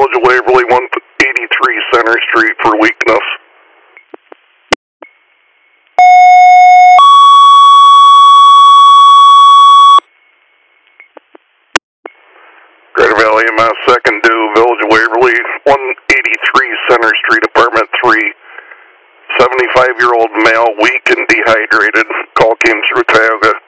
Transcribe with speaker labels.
Speaker 1: Village of Waverly, 183 Center Street for weakness. Greater Valley EMS, second due, Village of Waverly, 183 Center Street, apartment 3. 75-year-old male, weak and dehydrated. Call came through Tioga.